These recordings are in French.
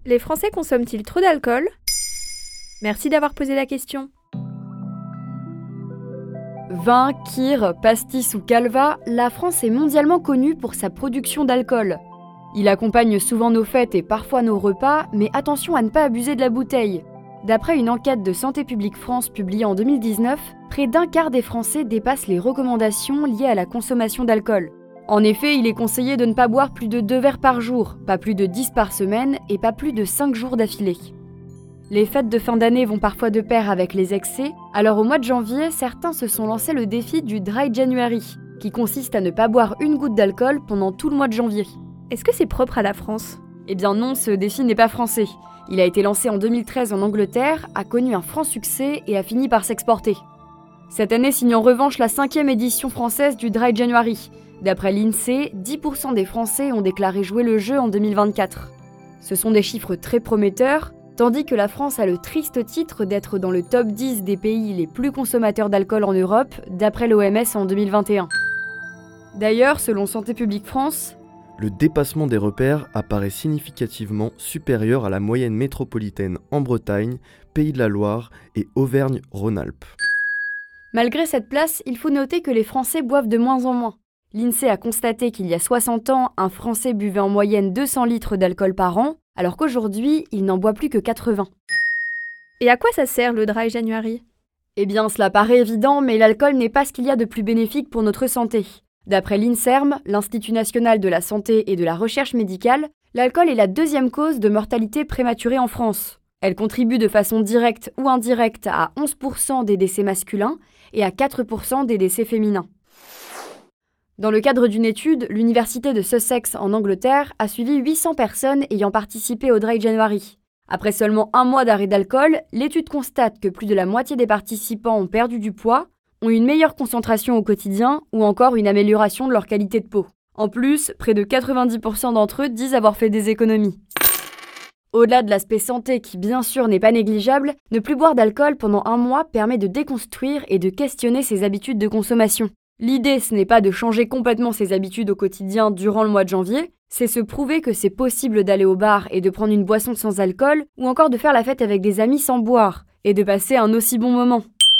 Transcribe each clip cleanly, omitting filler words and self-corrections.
Les Français consomment-ils trop d'alcool ? Merci d'avoir posé la question. Vin, kir, pastis ou calva, la France est mondialement connue pour sa production d'alcool. Il accompagne souvent nos fêtes et parfois nos repas, mais attention à ne pas abuser de la bouteille. D'après une enquête de Santé publique France publiée en 2019, près d'un quart des Français dépassent les recommandations liées à la consommation d'alcool. En effet, il est conseillé de ne pas boire plus de 2 verres par jour, pas plus de 10 par semaine et pas plus de 5 jours d'affilée. Les fêtes de fin d'année vont parfois de pair avec les excès, alors au mois de janvier, certains se sont lancé le défi du Dry January, qui consiste à ne pas boire une goutte d'alcool pendant tout le mois de janvier. Est-ce que c'est propre à la France ? Eh bien non, ce défi n'est pas français. Il a été lancé en 2013 en Angleterre, a connu un franc succès et a fini par s'exporter. Cette année signe en revanche la 5e édition française du Dry January. D'après l'INSEE, 10% des Français ont déclaré jouer le jeu en 2024. Ce sont des chiffres très prometteurs, tandis que la France a le triste titre d'être dans le top 10 des pays les plus consommateurs d'alcool en Europe, d'après l'OMS en 2021. D'ailleurs, selon Santé publique France, le dépassement des repères apparaît significativement supérieur à la moyenne métropolitaine en Bretagne, Pays de la Loire et Auvergne-Rhône-Alpes. Malgré cette place, il faut noter que les Français boivent de moins en moins. L'INSEE a constaté qu'il y a 60 ans, un Français buvait en moyenne 200 litres d'alcool par an, alors qu'aujourd'hui, il n'en boit plus que 80. Et à quoi ça sert le Dry January ? Eh bien, cela paraît évident, mais l'alcool n'est pas ce qu'il y a de plus bénéfique pour notre santé. D'après l'INSERM, l'Institut national de la santé et de la recherche médicale, l'alcool est la 2e cause de mortalité prématurée en France. Elle contribue de façon directe ou indirecte à 11% des décès masculins et à 4% des décès féminins. Dans le cadre d'une étude, l'université de Sussex en Angleterre a suivi 800 personnes ayant participé au Dry January. Après seulement un mois d'arrêt d'alcool, l'étude constate que plus de la moitié des participants ont perdu du poids, ont une meilleure concentration au quotidien ou encore une amélioration de leur qualité de peau. En plus, près de 90% d'entre eux disent avoir fait des économies. Au-delà de l'aspect santé qui bien sûr n'est pas négligeable, ne plus boire d'alcool pendant un mois permet de déconstruire et de questionner ses habitudes de consommation. L'idée, ce n'est pas de changer complètement ses habitudes au quotidien durant le mois de janvier, c'est se prouver que c'est possible d'aller au bar et de prendre une boisson sans alcool, ou encore de faire la fête avec des amis sans boire, et de passer un aussi bon moment.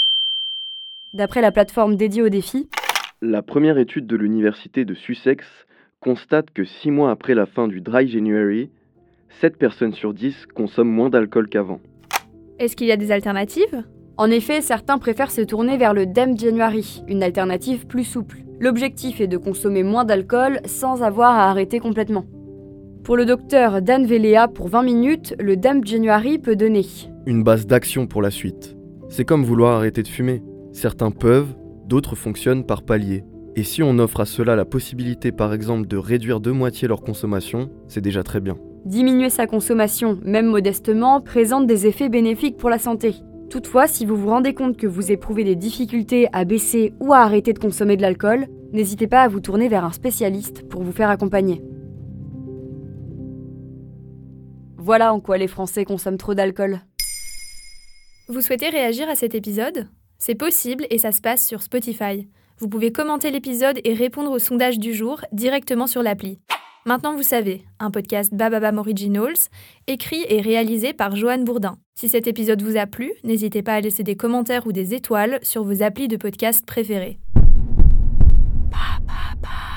D'après la plateforme dédiée au défi, la première étude de l'université de Sussex constate que 6 mois après la fin du Dry January, 7 personnes sur 10 consomment moins d'alcool qu'avant. Est-ce qu'il y a des alternatives ? En effet, certains préfèrent se tourner vers le Damp January, une alternative plus souple. L'objectif est de consommer moins d'alcool sans avoir à arrêter complètement. Pour le docteur Dan Velea, pour 20 minutes, le Damp January peut donner une base d'action pour la suite. C'est comme vouloir arrêter de fumer. Certains peuvent, d'autres fonctionnent par paliers. Et si on offre à cela la possibilité par exemple de réduire de moitié leur consommation, c'est déjà très bien. Diminuer sa consommation, même modestement, présente des effets bénéfiques pour la santé. Toutefois, si vous vous rendez compte que vous éprouvez des difficultés à baisser ou à arrêter de consommer de l'alcool, n'hésitez pas à vous tourner vers un spécialiste pour vous faire accompagner. Voilà en quoi les Français consomment trop d'alcool. Vous souhaitez réagir à cet épisode ? C'est possible et ça se passe sur Spotify. Vous pouvez commenter l'épisode et répondre au sondage du jour directement sur l'appli. Maintenant vous savez, un podcast Bababam Originals, écrit et réalisé par Joanne Bourdin. Si cet épisode vous a plu, n'hésitez pas à laisser des commentaires ou des étoiles sur vos applis de podcast préférés.